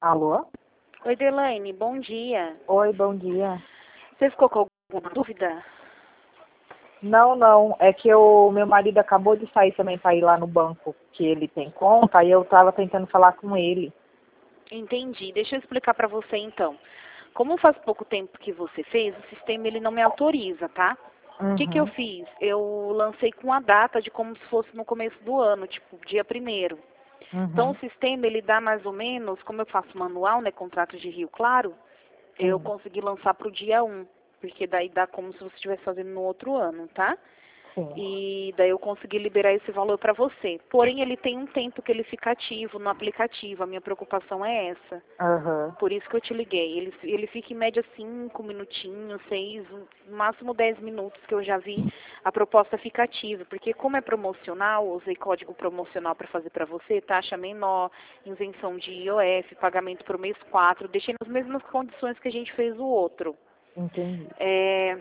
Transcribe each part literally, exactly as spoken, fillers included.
Alô? Oi, Delaine, bom dia. Oi, bom dia. Você ficou com alguma dúvida? Não, não. É que o meu marido acabou de sair também para ir lá no banco que ele tem conta, aí eu estava tentando falar com ele. Entendi. Deixa eu explicar para você então. Como faz pouco tempo que você fez, o sistema ele não me autoriza, tá? O que que eu Uhum. fiz? Eu lancei com a data de como se fosse no começo do ano, tipo dia primeiro. Então o Uhum. sistema ele dá mais ou menos, como eu faço manual, né, contrato de Rio Claro, eu Sim, consegui lançar para o dia um, porque daí dá como se você estivesse fazendo no outro ano, tá? sim. E daí eu consegui liberar esse valor para você. Porém, ele tem um tempo que ele fica ativo no aplicativo. A minha preocupação é essa. Aham. Por isso que eu te liguei. Ele, ele fica em média cinco minutinhos, seis, no máximo dez minutos que eu já vi a proposta fica ativa. Porque como é promocional, eu usei código promocional para fazer para você, taxa menor, isenção de I O F, pagamento por mês quatro, deixei nas mesmas condições que a gente fez o outro. Entendi. É,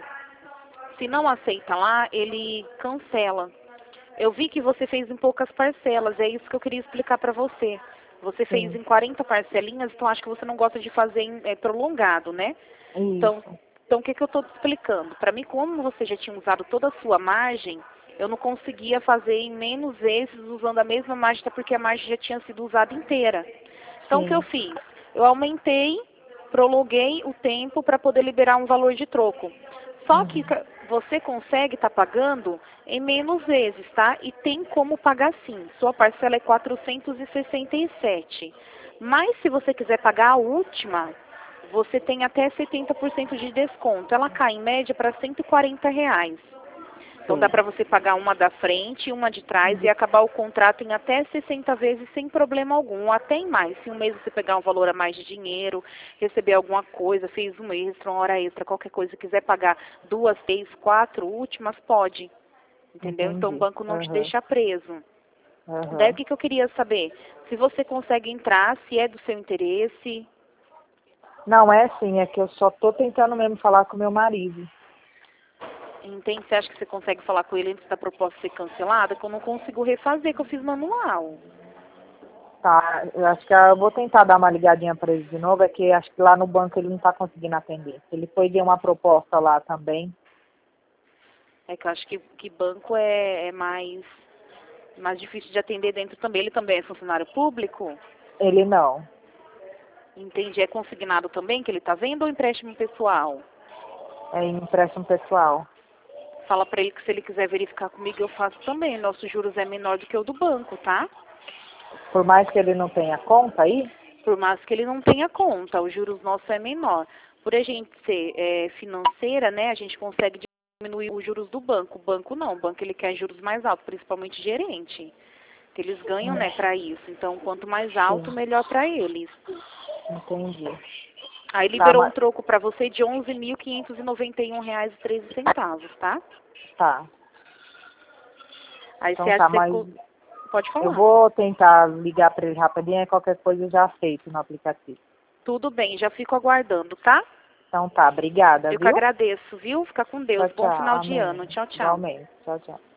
se não aceita lá, ele cancela. Eu vi que você fez em poucas parcelas, é isso que eu queria explicar para você. Você fez Sim. em quarenta parcelinhas, então acho que você não gosta de fazer em, é, prolongado, né? Então, Isso. então o que, que eu estou te explicando? Para mim, como você já tinha usado toda a sua margem, eu não conseguia fazer em menos vezes usando a mesma margem, até porque a margem já tinha sido usada inteira. Então, o que eu Sim. fiz? Eu aumentei, prolonguei o tempo para poder liberar um valor de troco. Só que Uhum. você consegue estar pagando em menos vezes, tá? E tem como pagar sim. Sua parcela é quatrocentos e sessenta e sete. Mas se você quiser pagar a última, você tem até setenta por cento de desconto. Ela cai em média para cento e quarenta reais. Então dá Sei. para você pagar uma da frente e uma de trás e Uhum. acabar o contrato em até sessenta vezes sem problema algum, ou até em mais. Se um mês você pegar um valor a mais de dinheiro, receber alguma coisa, fez um extra, uma hora extra, qualquer coisa, quiser pagar duas, três, quatro últimas, pode. Entendeu? Então o Entendi. banco não te Aham. deixa preso. Daí o Aham. que, que eu queria saber? Se você consegue entrar, se é do seu interesse. Não, é assim, é que eu só tô tentando mesmo falar com meu marido. Entende? Você acha que você consegue falar com ele antes da proposta ser cancelada? Que eu não consigo refazer, que eu fiz manual. Tá, eu acho que eu vou tentar dar uma ligadinha para ele de novo, é que acho que lá no banco ele não está conseguindo atender. Ele foi ver uma proposta lá também. É que eu acho que, que banco é, é mais, mais difícil de atender dentro também. Ele também é funcionário público? Ele não, Entendi. É consignado também que ele está vendo ou empréstimo pessoal? é empréstimo pessoal. Fala para ele que se ele quiser verificar comigo, eu faço também. Nosso juros é menor do que o do banco, tá? Por mais que ele não tenha conta aí, Por mais que ele não tenha conta, o juros nosso é menor. Por a gente ser é, financeira, né, a gente consegue diminuir os juros do banco. O banco não, o banco ele quer juros mais altos, principalmente gerente. Que eles ganham, hum, né, para isso. Então, quanto mais alto, sim, melhor para eles. entendi. Aí Tá, liberou um mas, troco para você de onze mil quinhentos e noventa e um reais e treze centavos, tá? tá. Aí você Então acha tá, que você mas co- pode eu falar. vou tentar ligar para ele rapidinho, e qualquer coisa eu já aceito no aplicativo. Tudo bem, já fico aguardando, tá? Então tá, obrigada, Eu que viu? agradeço, viu? Fica com Tchau, Deus. Bom tchau, final de amém. ano. Tchau, tchau. Igualmente, tchau, tchau.